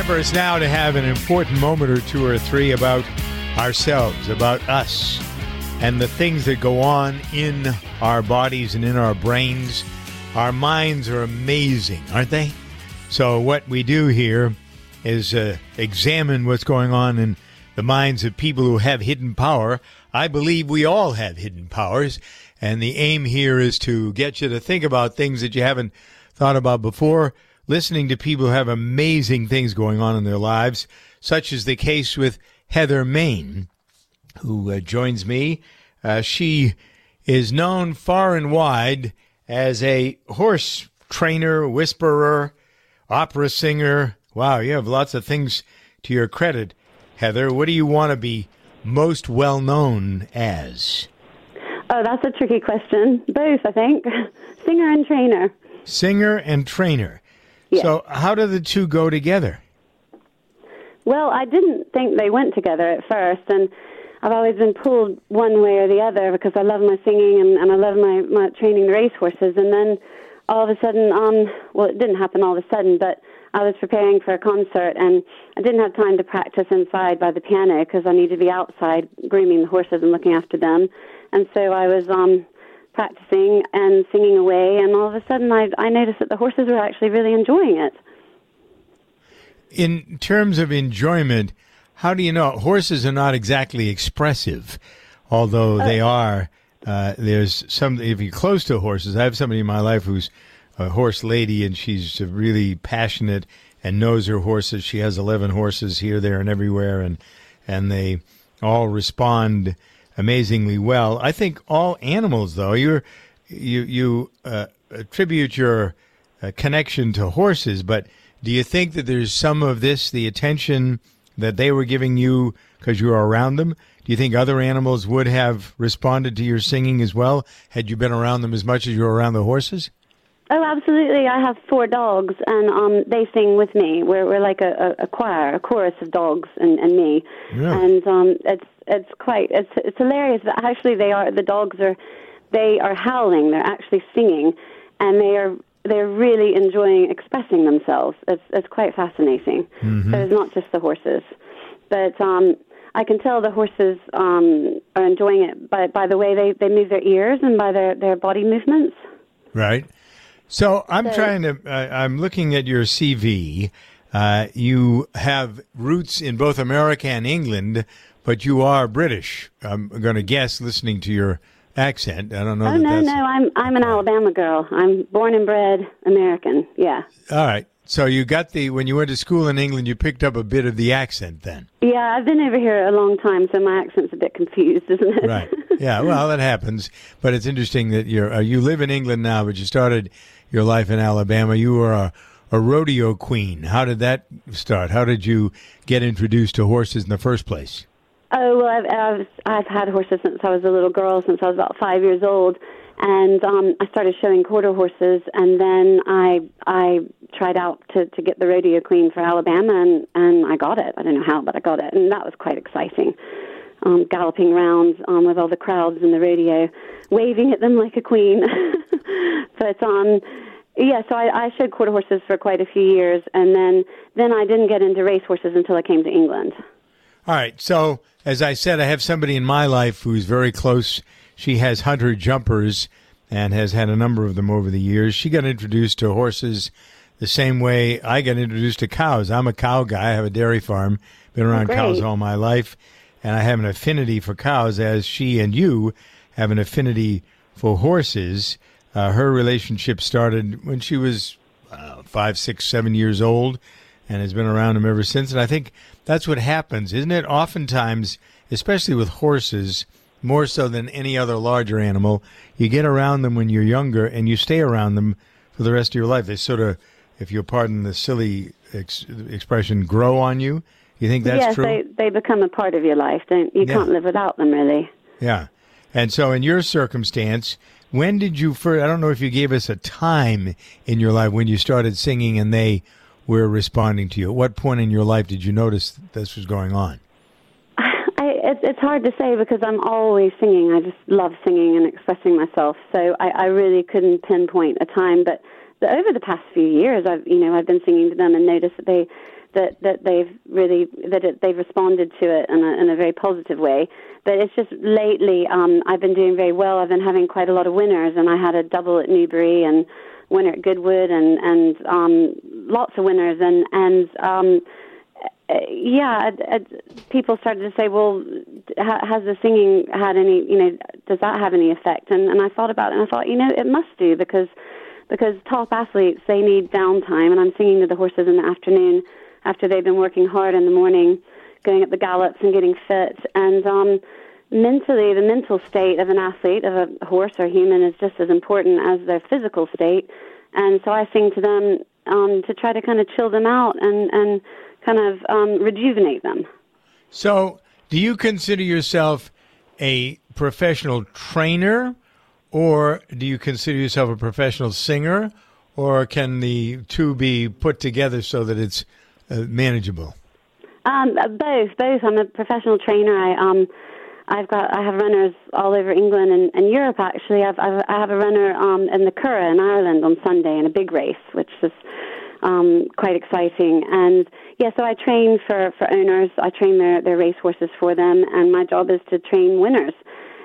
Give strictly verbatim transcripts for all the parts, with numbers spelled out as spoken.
Time for us now to have an important moment or two or three about ourselves, about us, and the things that go on in our bodies and in our brains. Our minds are amazing, aren't they? So what we do here is uh, examine what's going on in the minds of people who have hidden power. I believe we all have hidden powers, and the aim here is to get you to think about things that you haven't thought about before, listening to people who have amazing things going on in their lives, such as the case with Heather Main, who uh, joins me. Uh, she is known far and wide as a horse trainer, whisperer, opera singer. Wow, you have lots of things to your credit, Heather. What do you want to be most well known as? Oh, that's a tricky question. Both, I think. Singer and trainer. Singer and trainer. Yes. So how do the two go together? Well, I didn't think they went together at first, and I've always been pulled one way or the other because I love my singing and, and I love my, my training the racehorses. And then all of a sudden, um, well, it didn't happen all of a sudden, but I was preparing for a concert, and I didn't have time to practice inside by the piano because I needed to be outside grooming the horses and looking after them. And so I was um, practicing and singing away, and all of a sudden I, I noticed that the horses were actually really enjoying it. In terms of enjoyment, how do you know? Horses are not exactly expressive, although they are. Uh, there's some, if you're close to horses, I have somebody in my life who's a horse lady, and she's really passionate and knows her horses. She has eleven horses here, there, and everywhere, and and they all respond amazingly well. I think all animals, though, you're, you you uh, attribute your uh, connection to horses, but do you think that there's some of this, the attention that they were giving you because you were around them? Do you think other animals would have responded to your singing as well had you been around them as much as you were around the horses? Oh, absolutely. I have four dogs, and um, they sing with me. We're we're like a, a, a choir, a chorus of dogs and, and me. Yeah. And um, it's it's quite it's it's hilarious. But actually, they are the dogs are they are howling. They're actually singing, and they are they're really enjoying expressing themselves. It's it's quite fascinating. Mm-hmm. So it's not just the horses, but um, I can tell the horses um, are enjoying it by by the way they, they move their ears and by their, their body movements. Right. So I'm So- trying to, uh, I'm looking at your C V. Uh, you have roots in both America and England, but you are British. I'm going to guess, listening to your accent. I don't know. Oh that no, that's... no, I'm I'm an Alabama girl. I'm born and bred American. Yeah. All right. So you got the, when you went to school in England, you picked up a bit of the accent then. Yeah, I've been over here a long time, so my accent's a bit confused, isn't it? Right. Yeah, well, that happens. But it's interesting that you're, uh, you live in England now, but you started your life in Alabama. You were a, a rodeo queen. How did that start? How did you get introduced to horses in the first place? Oh, well, I've, I've, I've had horses since I was a little girl, since I was about five years old. And um, I started showing quarter horses, and then I I tried out to, to get the rodeo queen for Alabama, and, and I got it. I don't know how, but I got it, and that was quite exciting. Um, galloping rounds um, with all the crowds in the rodeo, waving at them like a queen. But um, yeah, so I, I showed quarter horses for quite a few years, and then then I didn't get into race horses until I came to England. All right. So, as I said, I have somebody in my life who's very close. She has hunter jumpers and has had a number of them over the years. She got introduced to horses the same way I got introduced to cows. I'm a cow guy. I have a dairy farm, been around Oh, cows great. all my life, and I have an affinity for cows, as she and you have an affinity for horses. Uh, her relationship started when she was uh, five, six, seven years old, and has been around them ever since. And I think that's what happens, isn't it? Oftentimes, especially with horses, more so than any other larger animal, you get around them when you're younger, and you stay around them for the rest of your life. They sort of, if you'll pardon the silly ex- expression, grow on you. You think that's yes, true? they they become a part of your life. Don't you? Yeah. Can't live without them, really. Yeah. And so in your circumstance, when did you first, I don't know if you gave us a time in your life when you started singing and they were responding to you. At what point in your life did you notice this was going on? I, it, it's hard to say because I'm always singing. I just love singing and expressing myself. So I, I really couldn't pinpoint a time. But, but over the past few years, I've you know I've been singing to them and noticed that they that, that they've really that it, they've responded to it in a, in a very positive way. But it's just lately um, I've been doing very well. I've been having quite a lot of winners, and I had a double at Newbury and winner at Goodwood, and and um, lots of winners, and and um, yeah, uh, people started to say, well, ha- has the singing had any, you know, does that have any effect? And and I thought about it, and I thought, you know, it must do, because because top athletes, they need downtime, and I'm singing to the horses in the afternoon after they've been working hard in the morning, going up the gallops and getting fit. And um, mentally, the mental state of an athlete, of a horse or human, is just as important as their physical state. And so I sing to them um, to try to kind of chill them out and, and kind of um, rejuvenate them. So do you consider yourself a professional trainer, or do you consider yourself a professional singer, or can the two be put together so that it's uh, manageable? Um, both, both. I'm a professional trainer. I um, I've got I have runners all over England and, and Europe. Actually, I've, I've I have a runner um, in the Curragh in Ireland on Sunday in a big race, which is um, quite exciting. And yeah, so I train for, for owners. I train their their race horses for them, and my job is to train winners.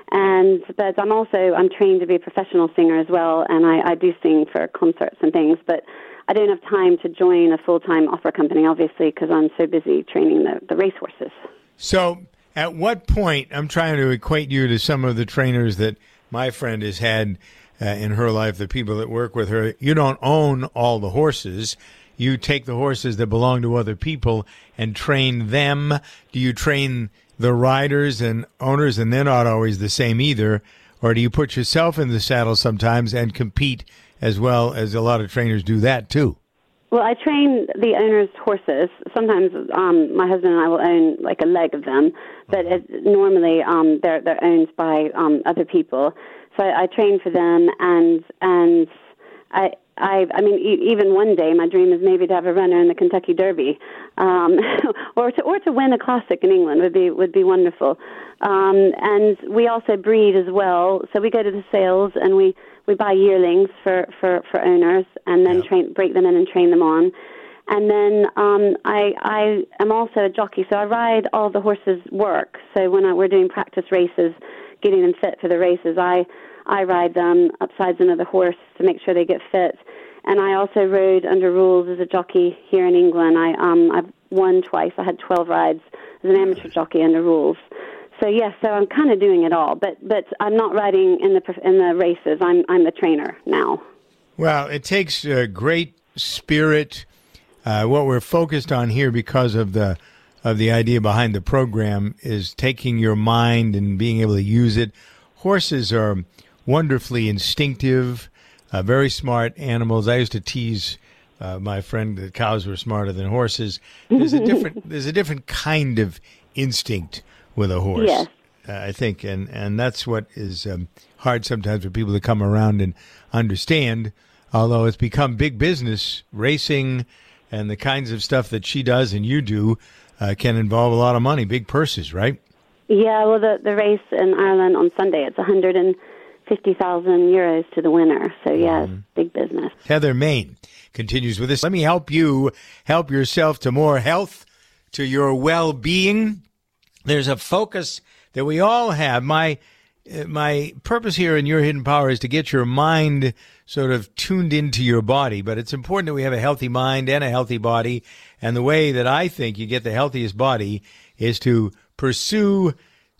And but I'm also I'm trained to be a professional singer as well, and I, I do sing for concerts and things, but I don't have time to join a full-time opera company, obviously, because I'm so busy training the, the racehorses. So at what point, I'm trying to equate you to some of the trainers that my friend has had uh, in her life, the people that work with her. You don't own all the horses. You take the horses that belong to other people and train them. Do you train the riders and owners, and they're not always the same either? Or do you put yourself in the saddle sometimes and compete as well, as a lot of trainers do that too? Well, I train the owner's horses. Sometimes um, my husband and I will own like a leg of them, but it, normally um, they're they're owned by um, other people. So I, I train for them, and and I I I mean e- even one day my dream is maybe to have a runner in the Kentucky Derby, um, or to or to win a classic in England would be would be wonderful. Um, and we also breed as well. So we go to the sales and we. We buy yearlings for, for, for owners, and then yeah. train, break them in and train them on. And then um, I I am also a jockey, so I ride all the horses' work. So when I, we're doing practice races, getting them fit for the races, I I ride them upsides another horse to make sure they get fit. And I also rode under rules as a jockey here in England. I um I've won twice. I had twelve rides as an amateur jockey under rules. So yes, so I'm kind of doing it all, but but I'm not riding in the in the races. I'm I'm the trainer now. Well, it takes uh, great spirit. Uh, what we're focused on here, because of the of the idea behind the program, is taking your mind and being able to use it. Horses are wonderfully instinctive, uh, very smart animals. I used to tease uh, my friend that cows were smarter than horses. There's a different there's a different kind of instinct with a horse, yes. uh, I think, and, and that's what is um, hard sometimes for people to come around and understand, although it's become big business. Racing and the kinds of stuff that she does and you do uh, can involve a lot of money, big purses, right? Yeah, well, the, the race in Ireland on Sunday, it's one hundred fifty thousand euros to the winner, so yeah, mm-hmm. It's big business. Heather Main continues with this. Let me help you help yourself to more health, to your well-being. There's a focus that we all have. My uh, my purpose here in Your Hidden Power is to get your mind sort of tuned into your body, but it's important that we have a healthy mind and a healthy body, and the way that I think you get the healthiest body is to pursue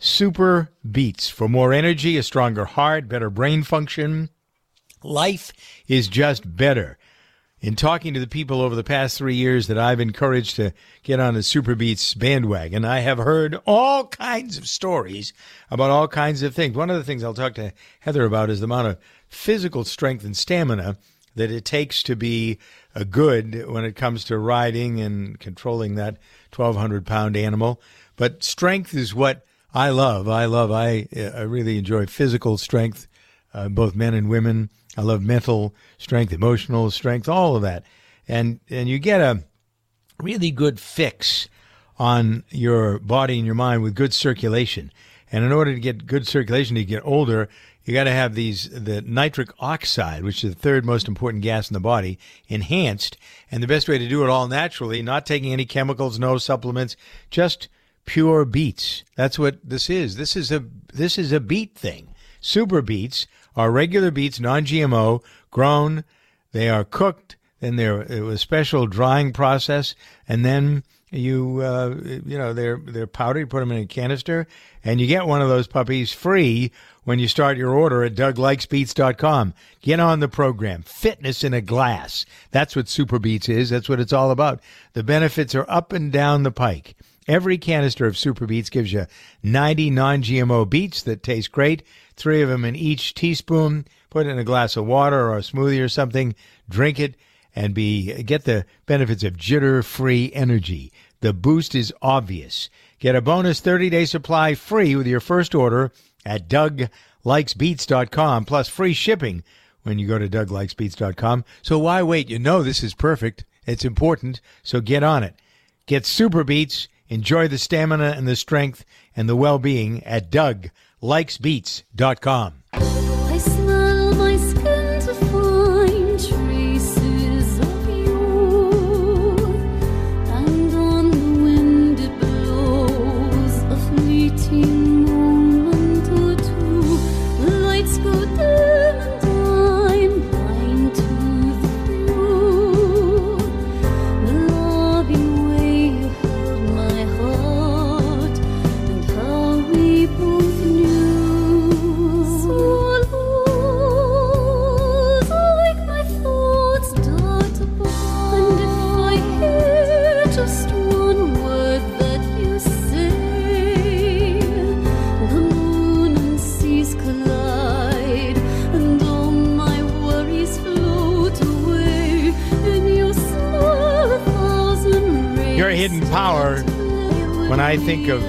Super Beets for more energy, a stronger heart, better brain function. Life is just better. In talking to the people over the past three years that I've encouraged to get on the Super Beets bandwagon, I have heard all kinds of stories about all kinds of things. One of the things I'll talk to Heather about is the amount of physical strength and stamina that it takes to be a good when it comes to riding and controlling that twelve hundred pound animal. But strength is what I love. I love, I, I really enjoy physical strength, uh, both men and women. I love mental strength, emotional strength, all of that. And and you get a really good fix on your body and your mind with good circulation. And in order to get good circulation, to get older, you got to have these, the nitric oxide, which is the third most important gas in the body, enhanced. And the best way to do it all naturally, not taking any chemicals, no supplements, just pure beets. That's what this is. This is a, this is a beet thing. Super beets are regular beets, non-G M O, grown. They are cooked. Then they're a special drying process, and then you, uh, you know, they're they're powdered. You put them in a canister, and you get one of those puppies free when you start your order at Doug Likes Beets dot com. Get on the program. Fitness in a glass. That's what Super Beets is. That's what it's all about. The benefits are up and down the pike. Every canister of Super Beets gives you ninety non-G M O beets that taste great. Three of them in each teaspoon. Put it in a glass of water or a smoothie or something. Drink it. And be get the benefits of jitter-free energy. The boost is obvious. Get a bonus thirty-day supply free with your first order at Doug Likes Beets dot com, plus free shipping when you go to Doug Likes Beets dot com. So why wait? You know this is perfect. It's important, so get on it. Get Super Beets. Enjoy the stamina and the strength and the well-being at Doug Likes Beets dot com. I smell my skin to find traces of you, and on the wind it blows a fleeting moment or two. The lights go dim and I'm blind to the view. The loving way you held my heart and how we both knew. So lose, like my thoughts dart above, and if I hear just one word that you say, the moon and seas collide, and all my worries float away in your smile. A thousand rays. Your hidden power, when I think of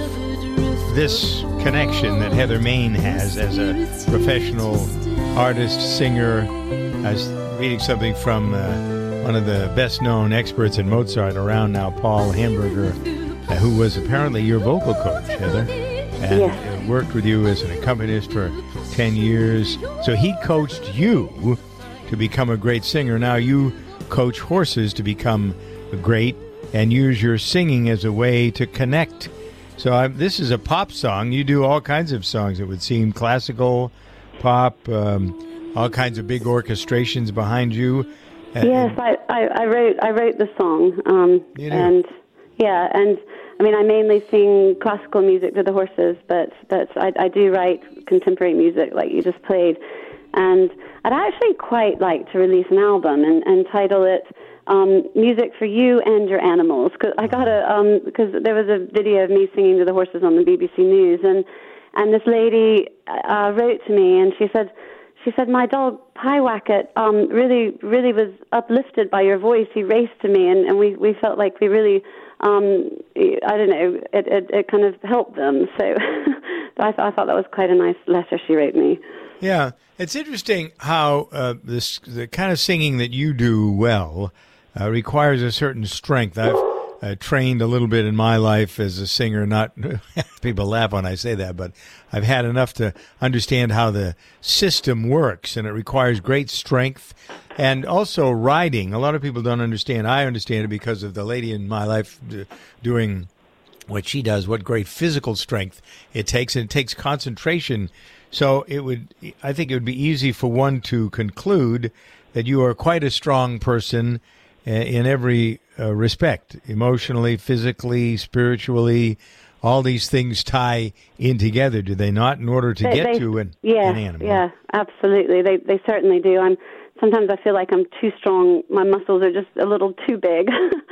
this connection that Heather Main has as a professional artist, singer. I was reading something from uh, one of the best-known experts in Mozart around now, Paul Hamburger, uh, who was apparently your vocal coach, Heather, and Yes. uh, worked with you as an accompanist for ten years. So he coached you to become a great singer. Now you coach horses to become great and use your singing as a way to connect. So I, this is a pop song. You do all kinds of songs, it would seem, classical, pop, um, all kinds of big orchestrations behind you. Uh, Yes, I, I, I wrote I wrote the song, um, You do? and yeah, and I mean I mainly sing classical music to the horses, but but I, I do write contemporary music like you just played, and I'd actually quite like to release an album and, and title it um, "Music for You and Your Animals." Cause I got a um, because there was a video of me singing to the horses on the B B C News, and and this lady uh, wrote to me and she said. She said, my dog, Pyewacket, um, really, really was uplifted by your voice. He raced to me, and, and we, we felt like we really, um, I don't know, it, it, it kind of helped them. So I, th- I thought that was quite a nice letter she wrote me. Yeah, it's interesting how uh, this the kind of singing that you do well uh, requires a certain strength. I've uh, trained a little bit in my life as a singer. Not people laugh when I say that, but I've had enough to understand how the system works, and it requires great strength. And also riding. A lot of people don't understand. I understand it because of the lady in my life d- doing what she does, what great physical strength it takes, and it takes concentration. So it would, I think it would be easy for one to conclude that you are quite a strong person uh, in every uh, respect, emotionally, physically, spiritually. All these things tie in together, do they not, in order to They- get they- to an, yeah, an animal? Yeah, absolutely. They they certainly do. I'm sometimes I feel like I'm too strong. My muscles are just a little too big.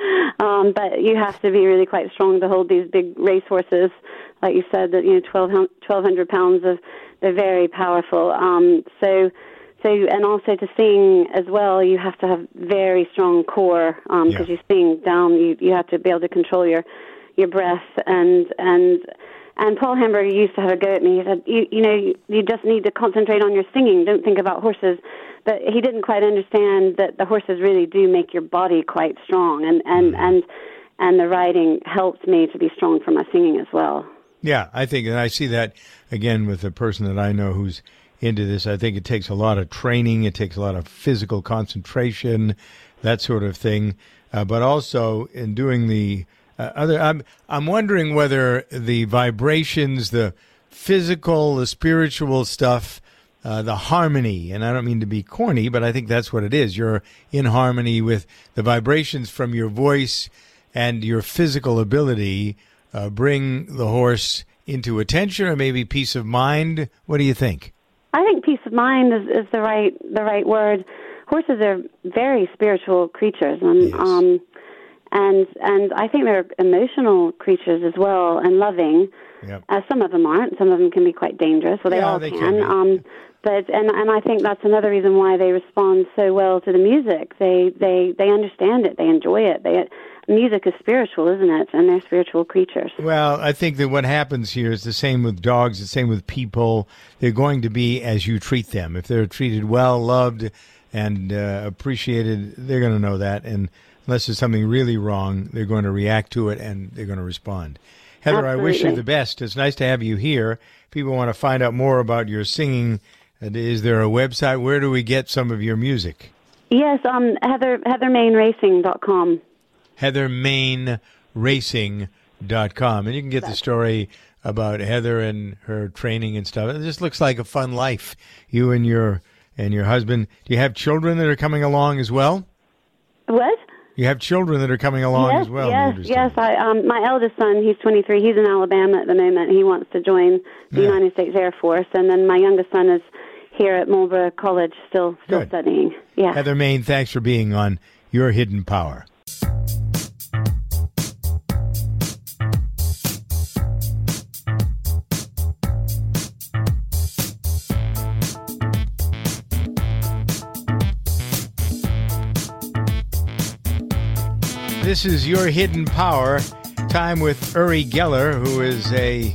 um, but you have to be really quite strong to hold these big racehorses, like you said, that you know, twelve hundred pounds of. They're very powerful. Um, so, so, and also to sing as well, you have to have very strong core because Yeah. you sing down. You you have to be able to control your your breath and and. And Paul Hamburger used to have a go at me. He said, you, you know, you, you just need to concentrate on your singing. Don't think about horses. But he didn't quite understand that the horses really do make your body quite strong. And, and, and, and the riding helped me to be strong for my singing as well. Yeah, I think, and I see that again with a person that I know who's into this. I think it takes a lot of training. It takes a lot of physical concentration, that sort of thing. Uh, but also in doing the uh, other, I'm I'm wondering whether the vibrations, the physical, the spiritual stuff, uh, the harmony, and I don't mean to be corny, but I think that's what it is. You're in harmony with the vibrations from your voice and your physical ability. Uh, bring the horse into attention, or maybe peace of mind. What do you think? I think peace of mind is, is the right the right word. Horses are very spiritual creatures, and Yes. um, and and I think they're emotional creatures as well, and loving. Yep. Uh, some of them aren't. Some of them can be quite dangerous. Well, they Yeah, all they can. can be. Um, but and and I think that's another reason why they respond so well to the music. They they they understand it. They enjoy it. They music is spiritual, isn't it? And they're spiritual creatures. Well, I think that what happens here is the same with dogs, the same with people. They're going to be as you treat them. If they're treated well, loved, and uh, appreciated, they're going to know that. And unless there's something really wrong, they're going to react to it and they're going to respond. Heather, I wish you Absolutely. the best. It's nice to have you here. People want to find out more about your singing. And is there a website? Where do we get some of your music? Yes, um, Heather heather main racing dot com. heather main racing dot com. And you can get the story about Heather and her training and stuff. It just looks like a fun life, you and your and your husband. Do you have children that are coming along as well? What? You have children that are coming along yes, as well. yes, yes. I, um, my eldest son, he's twenty-three. He's in Alabama at the moment. He wants to join the Yeah. United States Air Force. And then my youngest son is here at Marlborough College, still still Good. studying. Yeah. Heather Main, thanks for being on Your Hidden Power. This is Your Hidden Power, time with Uri Geller, who is a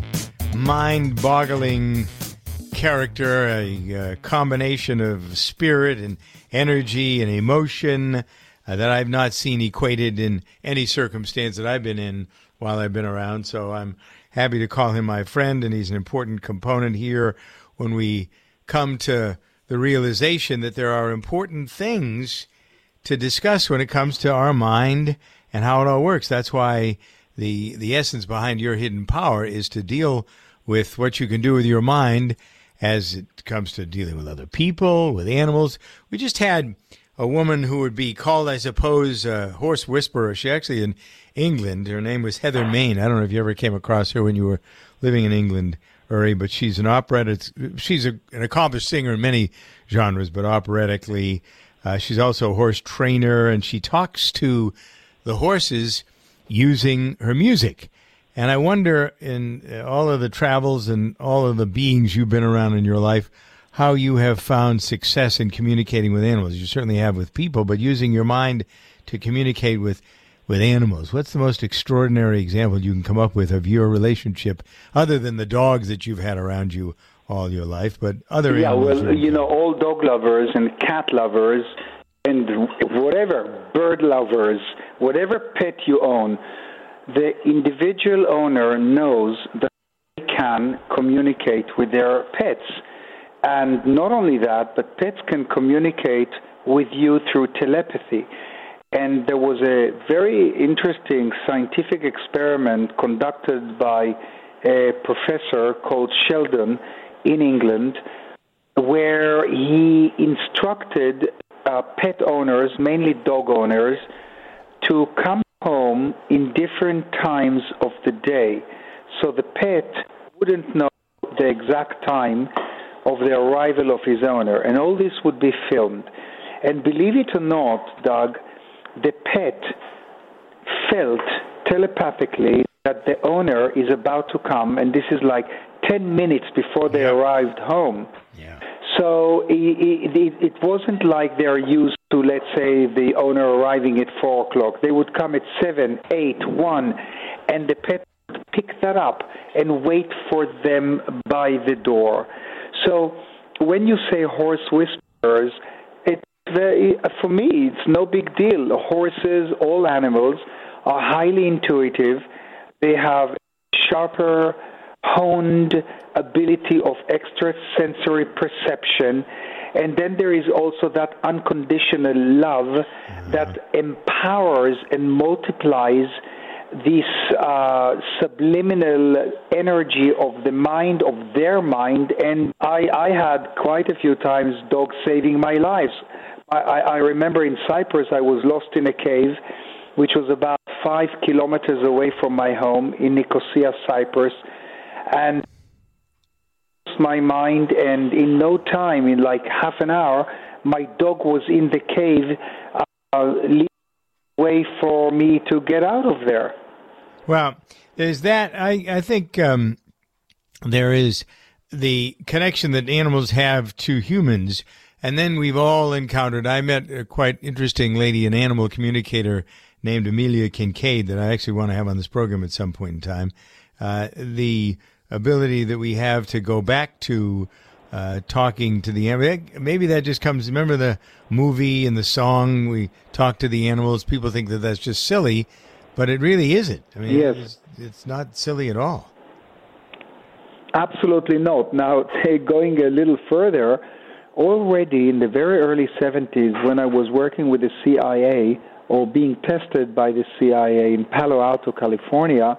mind-boggling character, a, uh combination of spirit and energy and emotion uh, that I've not seen equated in any circumstance that I've been in while I've been around. So I'm happy to call him my friend, and he's an important component here when we come to the realization that there are important things to discuss when it comes to our mind and how it all works. That's why the the essence behind Your Hidden Power is to deal with what you can do with your mind as it comes to dealing with other people, with animals. We just had a woman who would be called, I suppose, a horse whisperer. She actually in England. Her name was Heather Main. I don't know if you ever came across her when you were living in England, Uri, but she's an operetta. She's a, an accomplished singer in many genres, but operatically, uh, she's also a horse trainer, and she talks to the horses using her music. And I wonder, in all of the travels and all of the beings you've been around in your life, how you have found success in communicating with animals. You certainly have with people, but using your mind to communicate with, with animals. What's the most extraordinary example you can come up with of your relationship, other than the dogs that you've had around you all your life, but other Yeah, animals? well, you know, all dog lovers and cat lovers and whatever, bird lovers, whatever pet you own, the individual owner knows that they can communicate with their pets. And not only that, but pets can communicate with you through telepathy. And there was a very interesting scientific experiment conducted by a professor called Sheldon in England, where he instructed uh, pet owners, mainly dog owners, to come home in different times of the day, so the pet wouldn't know the exact time of the arrival of his owner, and all this would be filmed. And believe it or not, Doug, the pet felt telepathically that the owner is about to come, and this is like ten minutes before they Yeah. arrived home. Yeah. So it, it, it wasn't like they're used to, let's say, the owner arriving at four o'clock. They would come at seven, eight, one, and the pet would pick that up and wait for them by the door. So when you say horse whisperers, it's very, for me, it's no big deal. Horses, all animals, are highly intuitive. They have sharper honed ability of extrasensory perception. And then there is also that unconditional love that empowers and multiplies this uh, subliminal energy of the mind, of their mind. And I, I had quite a few times dogs saving my life. I, I, I remember in Cyprus I was lost in a cave, which was about five kilometers away from my home in Nicosia, Cyprus. And my mind, and in no time, in like half an hour, my dog was in the cave, uh, leading the way for me to get out of there. Well, there's that. I, I think um, there is the connection that animals have to humans, and then we've all encountered, I met a quite interesting lady, an animal communicator named Amelia Kincaid, that I actually want to have on this program at some point in time. Uh, the ability that we have to go back to uh, talking to the animal. Maybe that just comes, remember the movie and the song, we talk to the animals. People think that that's just silly, but it really isn't. I mean, yes. it's, it's not silly at all. Absolutely not. Now, going a little further, already in the very early seventies, when I was working with the C I A or being tested by the C I A in Palo Alto, California,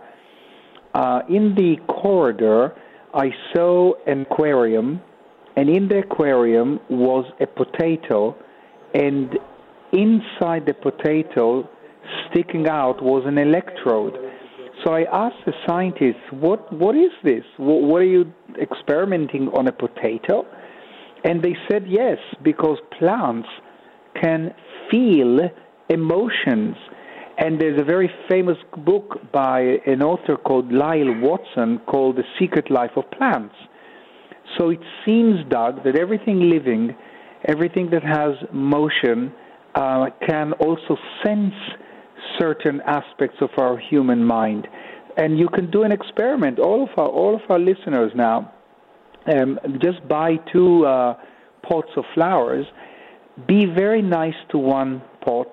Uh, in the corridor, I saw an aquarium, and in the aquarium was a potato, and inside the potato, sticking out, was an electrode. So I asked the scientists, what, what is this? What, what are you experimenting on a potato? And they said yes, because plants can feel emotions. And there's a very famous book by an author called Lyle Watson called The Secret Life of Plants. So it seems, Doug, that everything living, everything that has motion, uh, can also sense certain aspects of our human mind. And you can do an experiment. All of our, all of our listeners now, um, just buy two uh, pots of flowers, be very nice to one pot,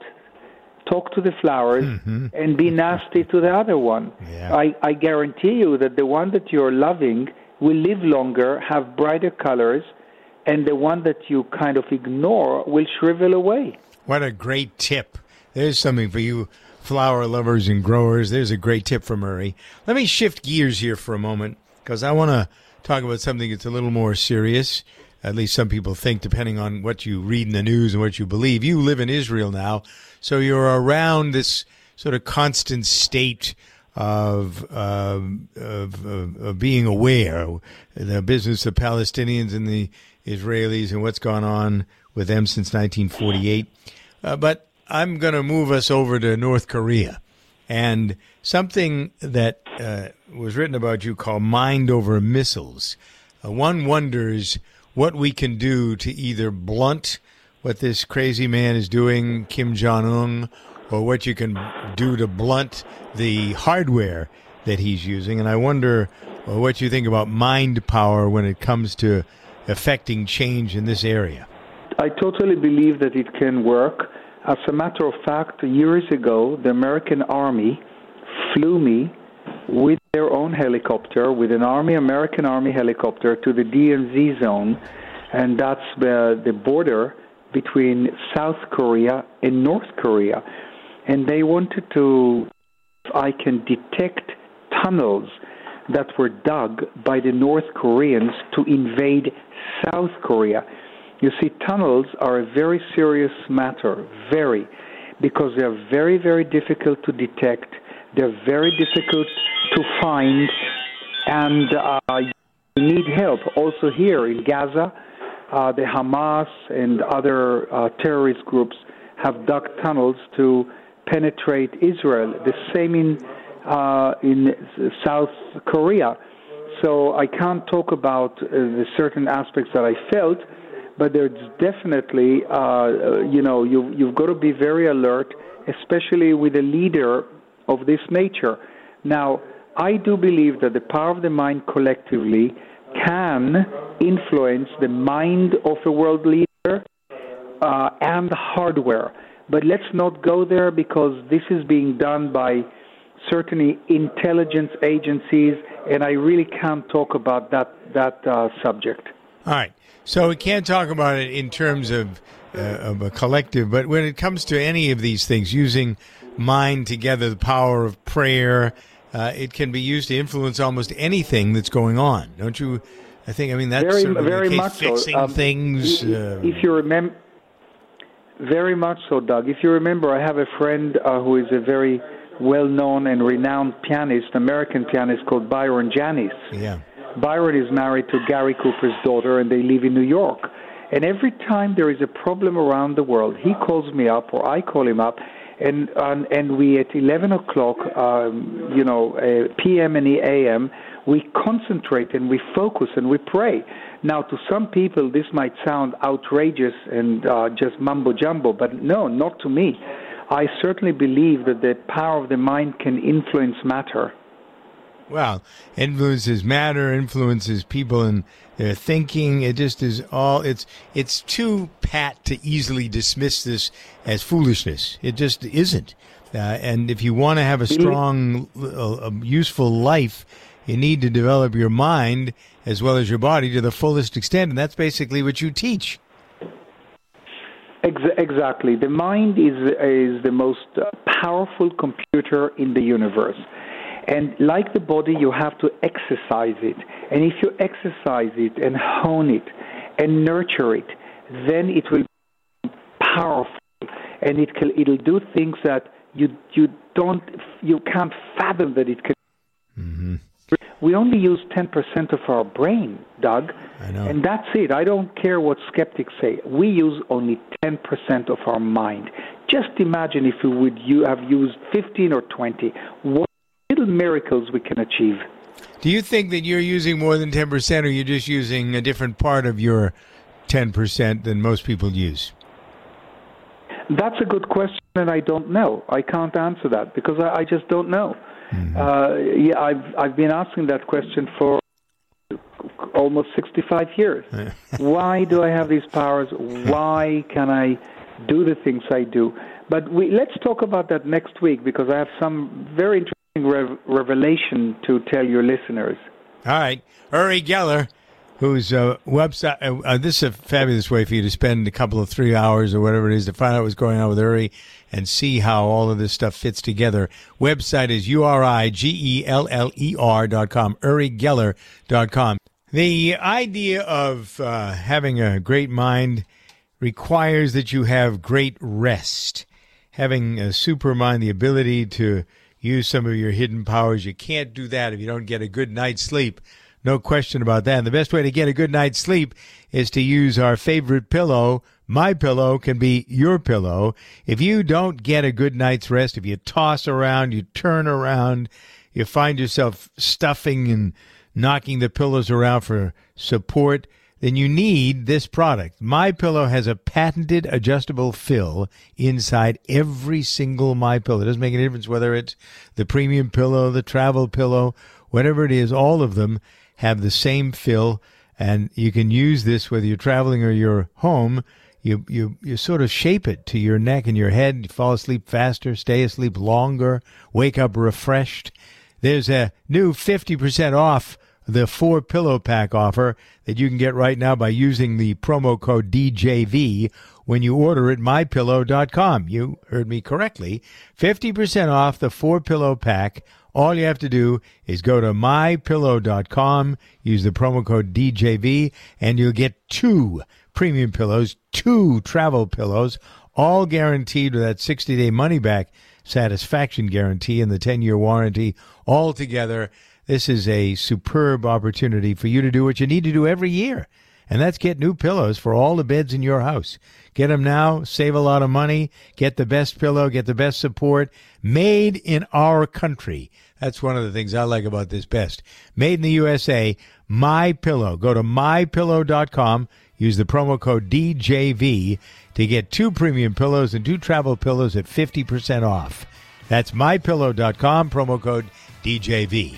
talk to the flowers, mm-hmm. and be nasty to the other one. Yeah. I, I guarantee you that the one that you're loving will live longer, have brighter colors, and the one that you kind of ignore will shrivel away. What a great tip. There's something for you flower lovers and growers. There's a great tip from Murray. Let me shift gears here for a moment, because I want to talk about something that's a little more serious. At least some people think, depending on what you read in the news and what you believe. You live in Israel now, so you're around this sort of constant state of, uh, of, of, of being aware, the business of Palestinians and the Israelis and what's gone on with them since nineteen forty-eight. Uh, but I'm going to move us over to North Korea. And something that uh, was written about you called Mind Over Missiles. Uh, one wonders what we can do to either blunt what this crazy man is doing, Kim Jong-un, or what you can do to blunt the hardware that he's using. And I wonder well, what you think about mind power when it comes to affecting change in this area. I totally believe that it can work. As a matter of fact, years ago, the American Army flew me with their own helicopter, with an Army, American Army helicopter, to the D M Z zone, and that's the, the border between South Korea and North Korea. And they wanted to, if I can detect tunnels that were dug by the North Koreans to invade South Korea. You see, tunnels are a very serious matter, very, because they're very, very difficult to detect. They're very difficult to find, and uh, you need help. Also here in Gaza, uh, the Hamas and other uh, terrorist groups have dug tunnels to penetrate Israel. The same in uh, in South Korea. So I can't talk about uh, the certain aspects that I felt, but there's definitely, uh, you know, you, you've got to be very alert, especially with a leader of this nature. Now, I do believe that the power of the mind collectively can influence the mind of a world leader uh, and the hardware. But let's not go there, because this is being done by certainly intelligence agencies, and I really can't talk about that that uh, subject. All right. So we can't talk about it in terms of, uh, of a collective, but when it comes to any of these things, using mind together, the power of prayer, uh, it can be used to influence almost anything that's going on. Don't you? I think, I mean, that's very, certainly very the case, much fixing so. Um, things. Uh, if you remember, very much so, Doug. If you remember, I have a friend uh, who is a very well-known and renowned pianist, American pianist called Byron Janis. yeah. Byron is married to Gary Cooper's daughter, and they live in New York. And every time there is a problem around the world, he calls me up, or I call him up, and and, and we at eleven o'clock, um, you know, uh, P M and A M, we concentrate and we focus and we pray. Now, to some people, this might sound outrageous and uh, just mumbo jumbo, but no, not to me. I certainly believe that the power of the mind can influence matter. Well, influences matter, influences people in their thinking. It just is all, it's it's too pat to easily dismiss this as foolishness. It just isn't. Uh, and if you want to have a strong, uh, useful life, you need to develop your mind as well as your body to the fullest extent. And that's basically what you teach. Ex- exactly. The mind is, is the most powerful computer in the universe. And like the body, you have to exercise it. And if you exercise it and hone it and nurture it, then it will be powerful. And it can, it'll do things that you you don't you can't fathom that it can. Mm-hmm. We only use ten percent of our brain, Doug. I know. And that's it. I don't care what skeptics say. We use only ten percent of our mind. Just imagine if we would you have used fifteen or twenty. What little miracles we can achieve. Do you think that you're using more than ten percent, or you're just using a different part of your ten percent than most people use? That's a good question, and I don't know. I can't answer that because I, I just don't know. Mm-hmm. Uh, yeah, I've I've been asking that question for almost sixty-five years. Why do I have these powers? Why can I do the things I do? But we, let's talk about that next week because I have some very interesting Rev- revelation to tell your listeners. All right. Uri Geller, whose uh, website, uh, uh, this is a fabulous way for you to spend a couple of three hours or whatever it is to find out what's going on with Uri and see how all of this stuff fits together. Website is U R I G E L L E R dot com, uri geller dot com. The idea of uh, having a great mind requires that you have great rest. Having a super mind, the ability to use some of your hidden powers. You can't do that if you don't get a good night's sleep. No question about that. And the best way to get a good night's sleep is to use our favorite pillow. My Pillow can be your pillow. If you don't get a good night's rest, if you toss around, you turn around, you find yourself stuffing and knocking the pillows around for support, then you need this product. My Pillow has a patented adjustable fill inside every single My Pillow. It doesn't make any difference whether it's the premium pillow, the travel pillow, whatever it is, all of them have the same fill, and you can use this whether you're traveling or you're home. You you you sort of shape it to your neck and your head. You fall asleep faster, stay asleep longer, wake up refreshed. There's a new fifty percent off the four pillow pack offer that you can get right now by using the promo code D J V when you order at my pillow dot com. You heard me correctly. fifty percent off the four pillow pack. All you have to do is go to my pillow dot com, use the promo code D J V, and you'll get two premium pillows, two travel pillows, all guaranteed with that sixty-day money-back satisfaction guarantee and the ten-year warranty all together. This is a superb opportunity for you to do what you need to do every year, and that's get new pillows for all the beds in your house. Get them now, save a lot of money, get the best pillow, get the best support, made in our country. That's one of the things I like about this best. Made in the U S A, My Pillow. Go to my pillow dot com, use the promo code D J V to get two premium pillows and two travel pillows at fifty percent off. That's my pillow dot com, promo code D J V.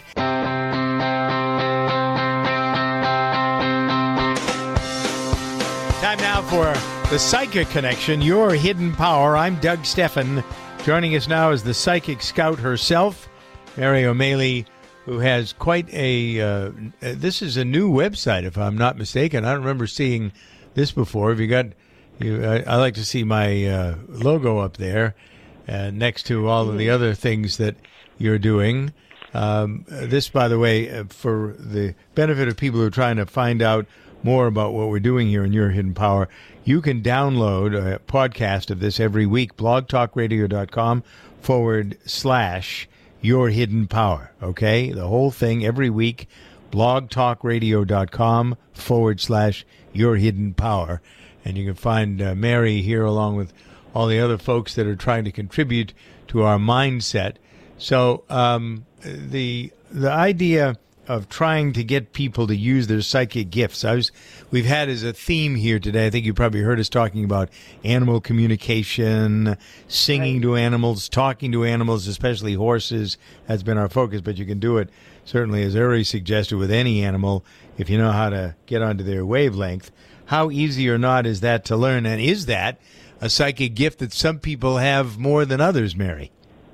Time now for the Psychic Connection, your hidden power. I'm Doug Stephan. Joining us now is the psychic scout herself, Mary O'Malley, who has quite a, uh, this is a new website, if I'm not mistaken. I don't remember seeing this before. Have you got, you, I, I like to see my uh, logo up there uh, next to all of the other things that you're doing. Um, this, by the way, uh, for the benefit of people who are trying to find out more about what we're doing here in Your Hidden Power, you can download a podcast of this every week, blogtalkradio.com forward slash Your Hidden Power. Okay? The whole thing every week, blogtalkradio.com forward slash Your Hidden Power. And you can find uh, Mary here along with all the other folks that are trying to contribute to our mindset. So um, the the idea of trying to get people to use their psychic gifts. I was, we've had as a theme here today, I think you probably heard us talking about animal communication, singing to animals, talking to animals, especially horses. That's been our focus, but you can do it, certainly, as Uri suggested, with any animal if you know how to get onto their wavelength. How easy or not is that to learn? And is that a psychic gift that some people have more than others, Mary?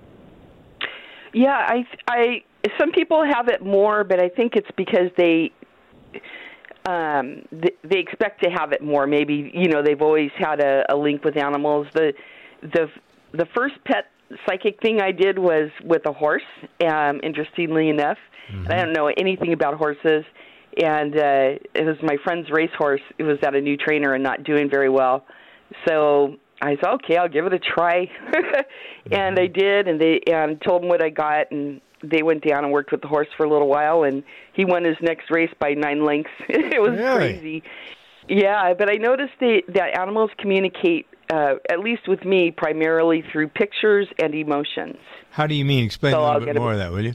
Yeah, I, I, some people have it more, but I think it's because they, um, they, they expect to have it more. Maybe, you know, they've always had a, a link with animals. The, the, the first pet psychic thing I did was with a horse. Um, interestingly enough, mm-hmm. I don't know anything about horses, and uh, it was my friend's racehorse. It was at a new trainer and not doing very well, so I said, okay, I'll give it a try. And I did, and they and told them what I got, and they went down and worked with the horse for a little while, and he won his next race by nine lengths. It was really? crazy. Yeah, but I noticed they, that animals communicate, uh, at least with me, primarily through pictures and emotions. How do you mean? Explain so a little I'll bit more a, of that, will you?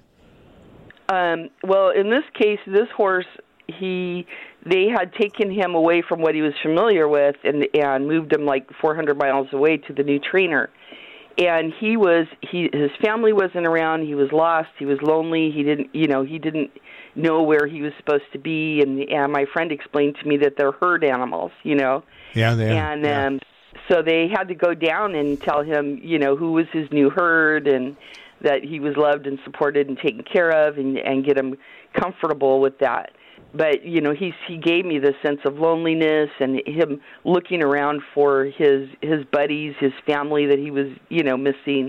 Um, well, in this case, this horse, he... they had taken him away from what he was familiar with and and moved him like four hundred miles away to the new trainer. And he was he his family wasn't around. He was lost. He was lonely. He didn't you know he didn't know where he was supposed to be. And and my friend explained to me that they're herd animals. You know. Yeah, they are. And yeah. um, so they had to go down and tell him you know who was his new herd and that he was loved and supported and taken care of and and get him comfortable with that. But, you know, he he gave me this sense of loneliness and him looking around for his his buddies, his family that he was, you know, missing.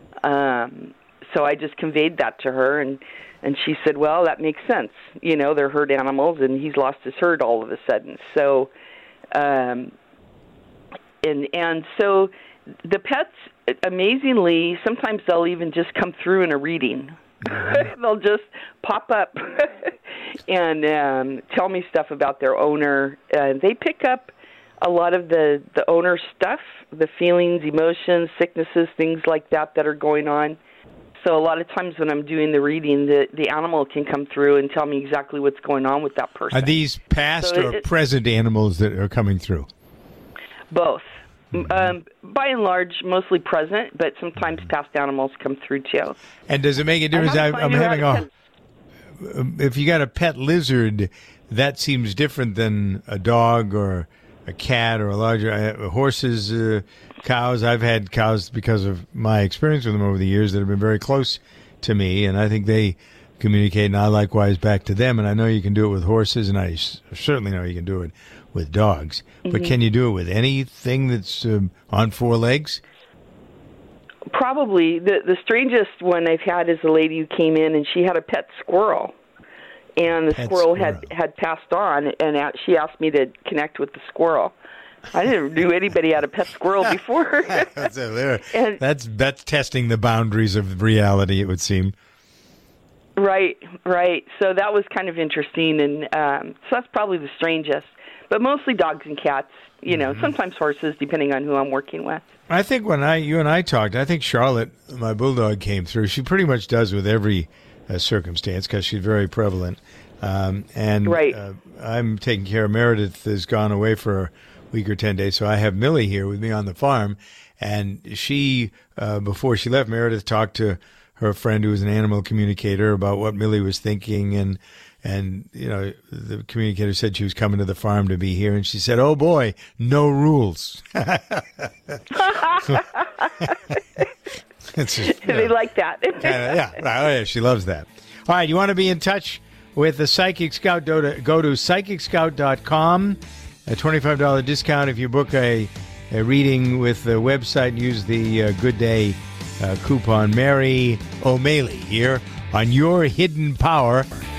Um, so I just conveyed that to her, and, and she said, well, that makes sense. You know, they're herd animals, and he's lost his herd all of a sudden. So, um, and and so the pets, amazingly, sometimes they'll even just come through in a reading. Mm-hmm. They'll just pop up and um, tell me stuff about their owner. Uh, they pick up a lot of the, the owner stuff, the feelings, emotions, sicknesses, things like that that are going on. So a lot of times when I'm doing the reading, the, the animal can come through and tell me exactly what's going on with that person. Are these past so or it, present animals that are coming through? Both. Um, by and large, mostly present, but sometimes past animals come through too. And does it make a difference? I I'm having a. If you got a pet lizard, that seems different than a dog or a cat or a larger uh, horses, uh, cows. I've had cows because of my experience with them over the years that have been very close to me, and I think they communicate, and I likewise back to them. And I know you can do it with horses, and I certainly know you can do it with dogs. But mm-hmm. Can you do it with anything that's um, on four legs? Probably. The the strangest one I've had is a lady who came in, and she had a pet squirrel. And the squirrel, squirrel had, had passed on, and she asked me to connect with the squirrel. I didn't knew anybody had a pet squirrel before. that's, a, and, that's, that's testing the boundaries of reality, it would seem. Right, right. So that was kind of interesting, and um, so that's probably the strangest. But mostly dogs and cats, you know, mm-hmm. sometimes horses, depending on who I'm working with. I think when I, you and I talked, I think Charlotte, my bulldog, came through. She pretty much does with every uh, circumstance because she's very prevalent. Um, and right. uh, I'm taking care of Meredith, has gone away for a week or ten days. So I have Millie here with me on the farm. And she, uh, before she left, Meredith talked to her friend who was an animal communicator about what Millie was thinking, and And, you know, the communicator said she was coming to the farm to be here. And she said, oh, boy, no rules. It's just, you They know, like that. kinda- yeah, right, oh, yeah, she loves that. All right, you want to be in touch with the Psychic Scout? Go to, go to psychic scout dot com. A twenty-five dollars discount if you book a, a reading with the website and use the uh, Good Day uh, coupon. Mary O'Malley here on Your Hidden Power.